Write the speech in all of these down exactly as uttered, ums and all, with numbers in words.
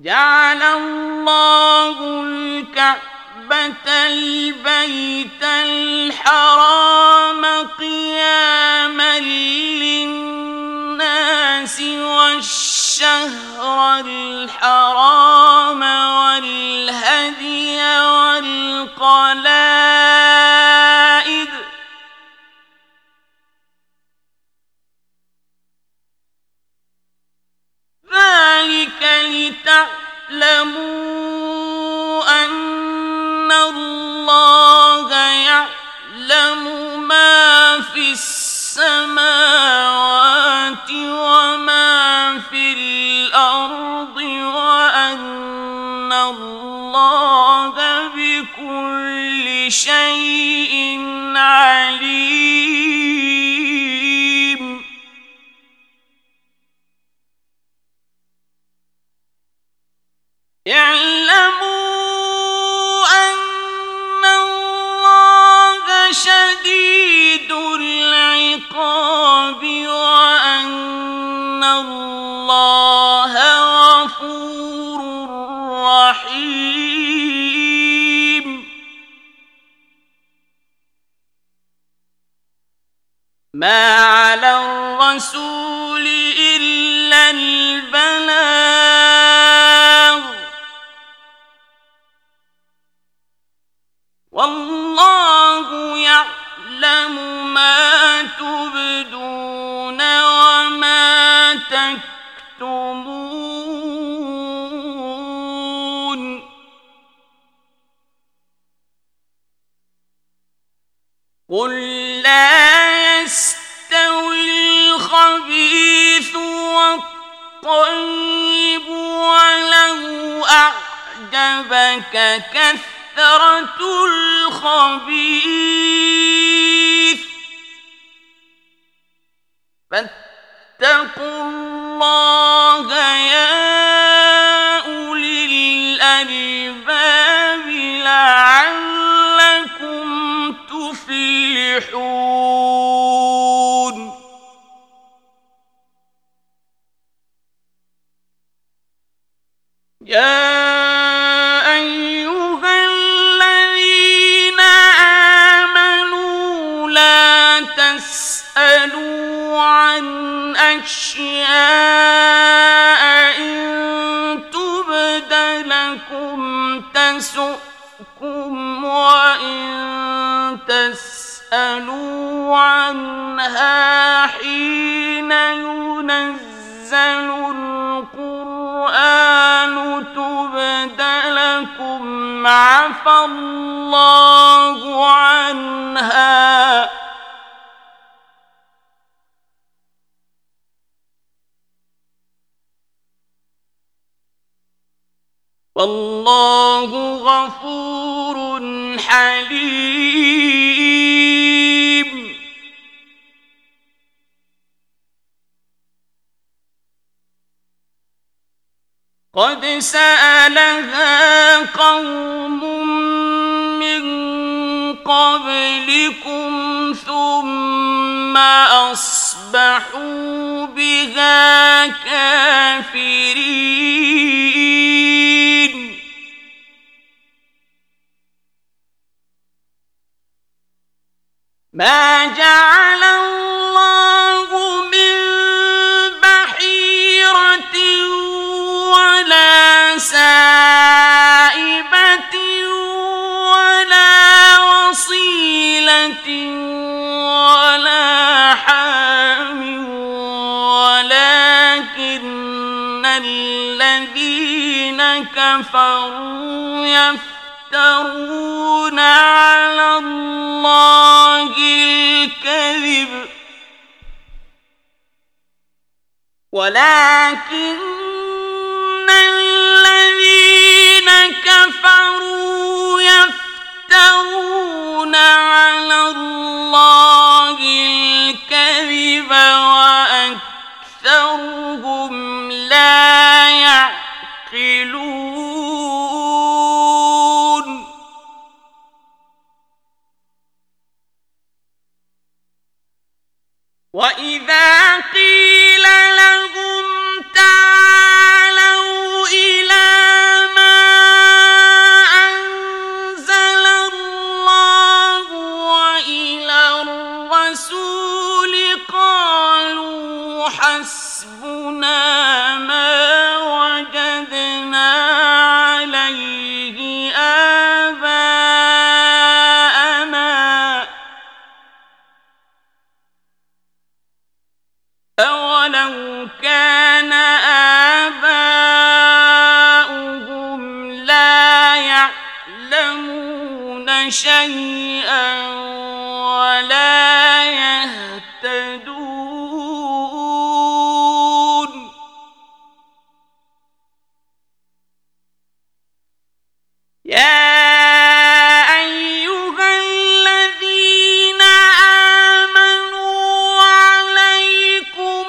جعل الله الكعبة البيت الحرام قياما للناس والشهر الحرام والهدي والقلائد ذلك لتعلموا أن الله يعلم ما في السماوات وما في الأرض وأن الله بكل شيء عليم. اعلموا أن الله شديد العقاب وأن الله غفور رحيم. ما على الرسول إلا البلاغ والله يعلم ما تبدون وما تكتمون. قل لا يستوي الخبيث والطيب ولو أعجبك كثرة الخبيث فاتقوا الله يا أولي الألباب لعلكم تفلحون. يا أيها الذين آمنوا لا تسألوا عن أشياء إن تبد لكم تسؤكم وإن تسألوا عنها حين ينزل القرآن تبد لكم عفى الله عنها والله غفور حليم. قد سألها قوم من قبلكم ثم أصبحوا بها كافرين. ما جعل الله من بحيرة ولا سائبة ولا وصيلة ولا حام ولكن الذين كفروا يفترون على الله الكذب ولكن الذين كفروا يفترون على الله الكذب وأكثرهم لا يعقلون. وإذا قيل لهم تعالوا شيئا ولا يهتدون يا أيها الذين آمنوا عليكم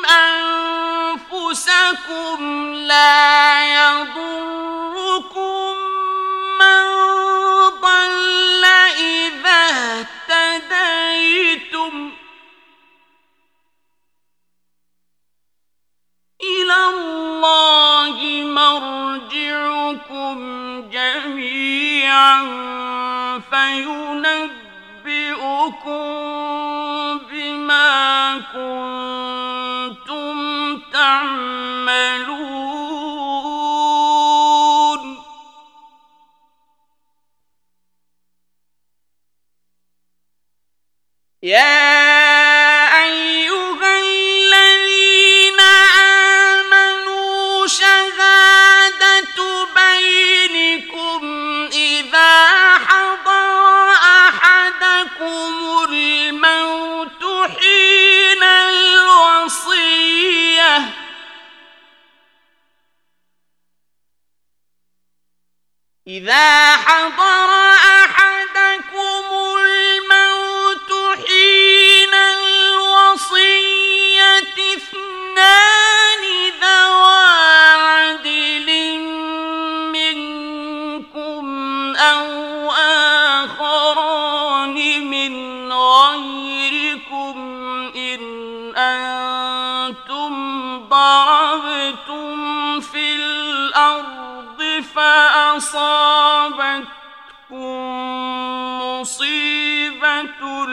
أنفسكم لا يضركم من ضل إذا اهتديتم إلى الله مرجعكم جميعا فينبئكم بما كنتم تعملون يا أيها الذين آمنوا شهادة بينكم إذا حضر أحدكم الموت حين الوصية إذا حضر أحدكم الموت حين الوصية اثنان ذوى عدل منكم أو آخران من غيركم إن أنتم ضربتم في الأرض فأصابتكم مصيبة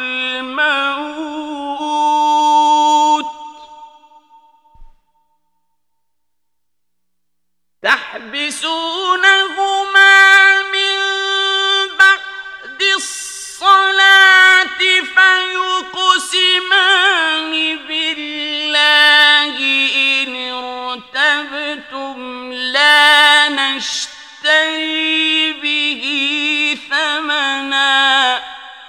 الموت تحبسونهما من بعد الصلاة فيقسمان بالله إن ارتبتم لا نشتري به ثمنا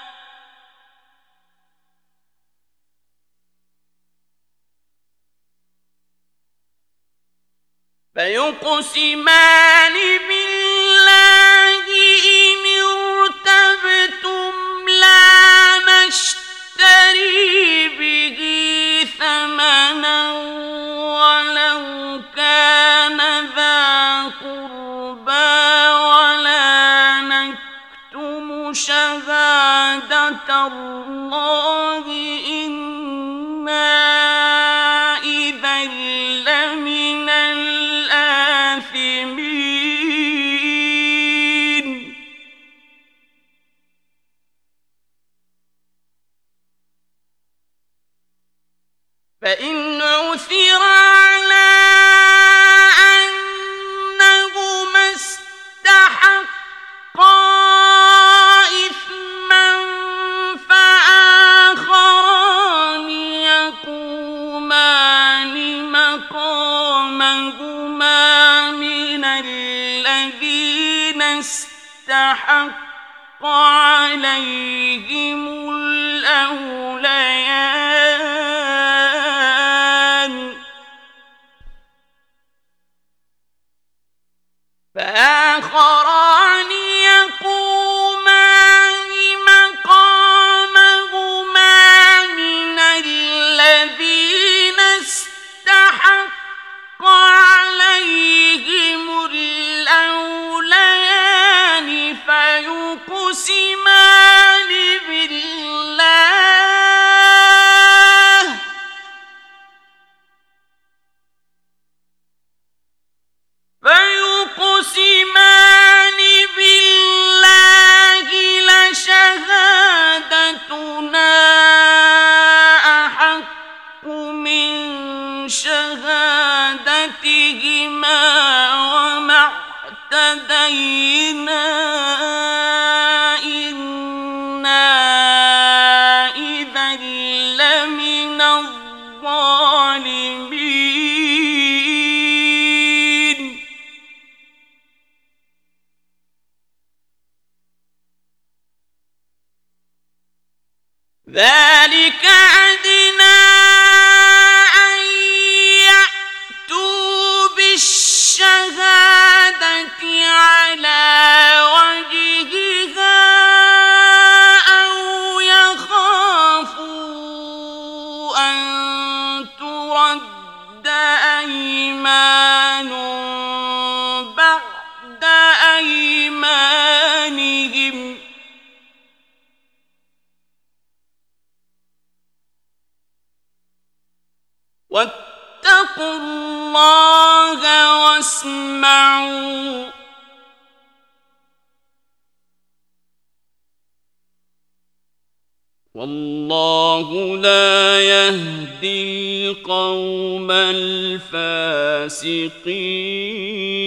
فيقسمان بالله إن ارتبتم لا نشتري به ثمنا ولو كان ذا قربى ولا نكتم شهادة الله إنا إذا لمن الآثمين فإن عثر على أنهما استحقا إثما فآخران يقومان مقامهما من الذين استحق عليهم الأوليان فآخران يقومان مقامهما من الذين استحق عليهم الأوليان فيقسمان بالله فيقسمان بالله لشهادتنا أحق من شهادتهما وما اعتدينا إنا إذا لمن الظالمين ذلك أدنى أن يأتوا بالشهادة على وجهها أو يخافوا أن ترد أيمان بعد أيمانهم واتقوا الله واسمعوا والله لا يهدي القوم الفاسقين